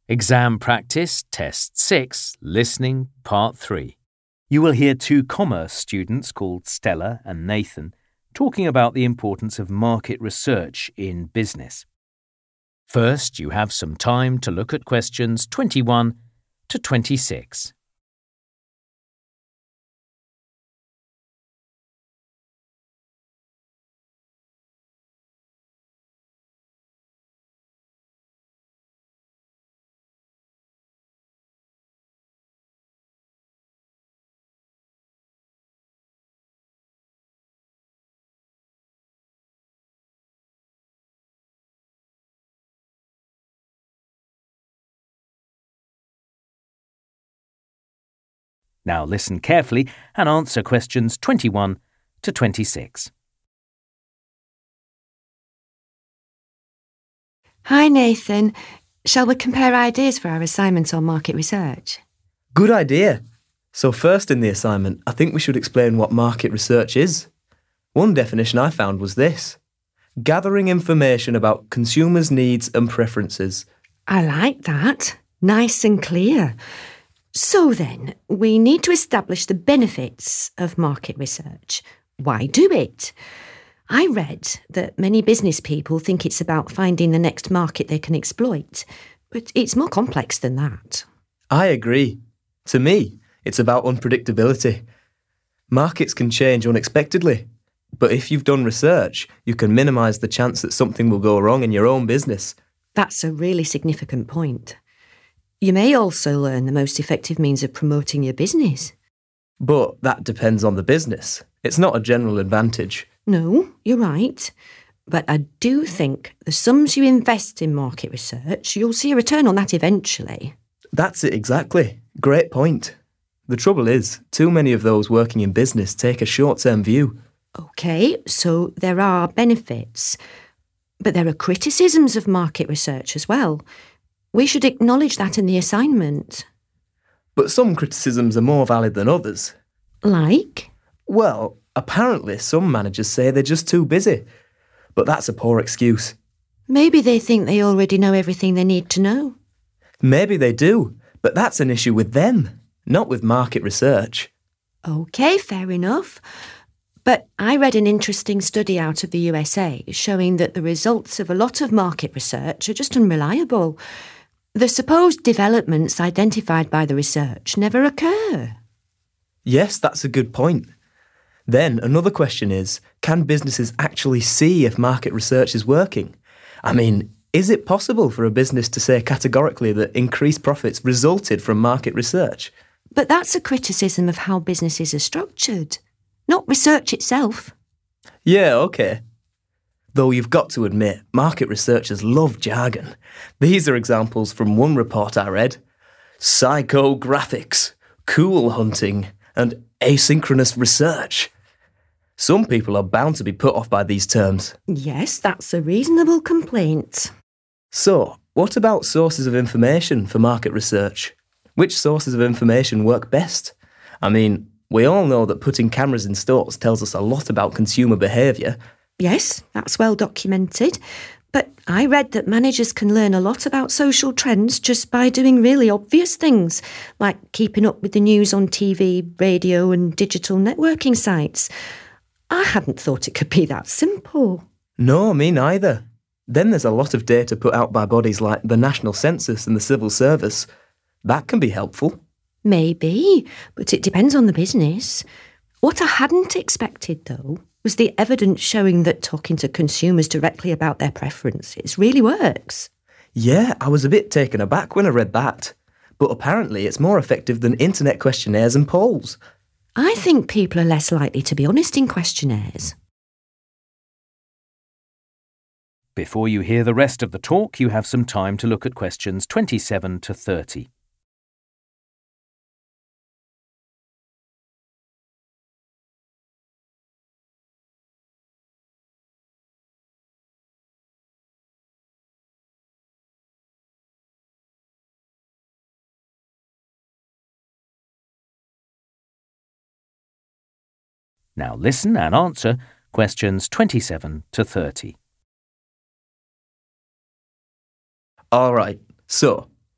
Exam Practice Test 6, Listening, Part 3. You will hear two commerce students called Stella and Nathan talking about the importance of market research in business. First, you have some time to look at questions 21 to 26. Now listen carefully and answer questions 21 to 26. Hi, Nathan. Shall we compare ideas for our assignment on market research? Good idea. So first in the assignment, I think we should explain what market research is. One definition I found was this: gathering information about consumers' needs and preferences. I like that. Nice and clear. So then, we need to establish the benefits of market research. Why do it? I read that many business people think it's about finding the next market they can exploit, but it's more complex than that. I agree. To me, it's about unpredictability. Markets can change unexpectedly, but if you've done research, you can minimise the chance that something will go wrong in your own business. That's a really significant point. You may also learn the most effective means of promoting your business. But that depends on the business. It's not a general advantage. No, you're right. But I do think the sums you invest in market research, you'll see a return on that eventually. That's it exactly. Great point. The trouble is, too many of those working in business take a short-term view. OK, so there are benefits. But there are criticisms of market research as well. We should acknowledge that in the assignment. But some criticisms are more valid than others. Like? Well, apparently some managers say they're just too busy. But that's a poor excuse. Maybe they think they already know everything they need to know. Maybe they do, but that's an issue with them, not with market research. OK, fair enough. But I read an interesting study out of the USA showing that the results of a lot of market research are just unreliable. The supposed developments identified by the research never occur. Yes, that's a good point. Then another question is, can businesses actually see if market research is working? I mean, is it possible for a business to say categorically that increased profits resulted from market research? But that's a criticism of how businesses are structured, not research itself. Yeah, OK. Though you've got to admit, market researchers love jargon. These are examples from one report I read: psychographics, cool hunting, and asynchronous research. Some people are bound to be put off by these terms. Yes, that's a reasonable complaint. So, what about sources of information for market research? Which sources of information work best? I mean, we all know that putting cameras in stores tells us a lot about consumer behaviour. Yes, that's well documented. But I read that managers can learn a lot about social trends just by doing really obvious things, like keeping up with the news on TV, radio and digital networking sites. I hadn't thought it could be that simple. No, me neither. Then there's a lot of data put out by bodies like the National Census and the Civil Service. That can be helpful. Maybe, but it depends on the business. What I hadn't expected, though, was the evidence showing that talking to consumers directly about their preferences really works. Yeah, I was a bit taken aback when I read that. But apparently it's more effective than internet questionnaires and polls. I think people are less likely to be honest in questionnaires. Before you hear the rest of the talk, you have some time to look at questions 27 to 30. Now listen and answer questions 27 to 30. All right, so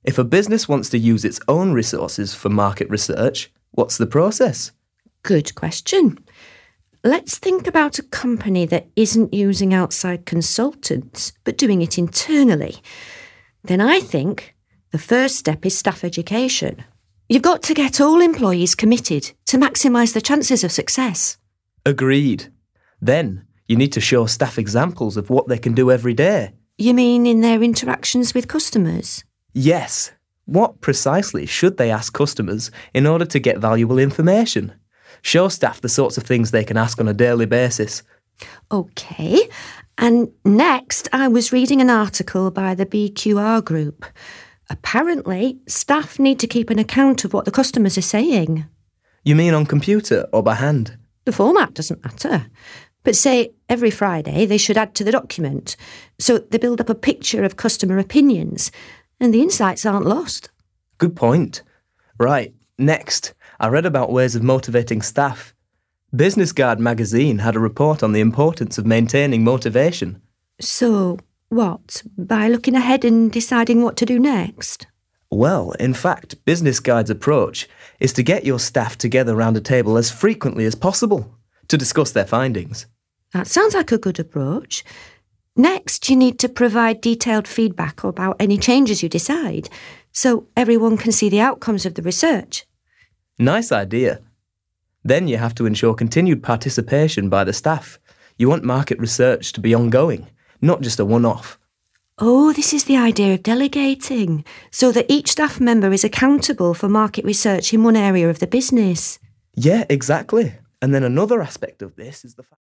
If a business wants to use its own resources for market research, what's the process? Good question. Let's think about a company that isn't using outside consultants, but doing it internally. Then I think the first step is staff education. You've got to get all employees committed to maximise the chances of success. Agreed. Then you need to show staff examples of what they can do every day. You mean in their interactions with customers? Yes. What precisely should they ask customers in order to get valuable information? Show staff the sorts of things they can ask on a daily basis. OK. And next, I was reading an article by the BQR group. Apparently, staff need to keep an account of what the customers are saying. You mean on computer or by hand? The format doesn't matter. But say every Friday they should add to the document, so they build up a picture of customer opinions, and the insights aren't lost. Good point. Right, next, I read about ways of motivating staff. Business Guide magazine had a report on the importance of maintaining motivation. So, what? By looking ahead and deciding what to do next? Well, in fact, Business Guide's approach is to get your staff together around a table as frequently as possible to discuss their findings. That sounds like a good approach. Next, you need to provide detailed feedback about any changes you decide, so everyone can see the outcomes of the research. Nice idea. Then you have to ensure continued participation by the staff. You want market research to be ongoing, not just a one-off. Oh, this is the idea of delegating, so that each staff member is accountable for market research in one area of the business. Yeah, exactly. And then another aspect of this is the fact...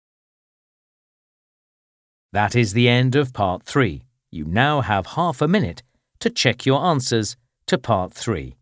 That is the end of part 3. You now have half a minute to check your answers to part 3.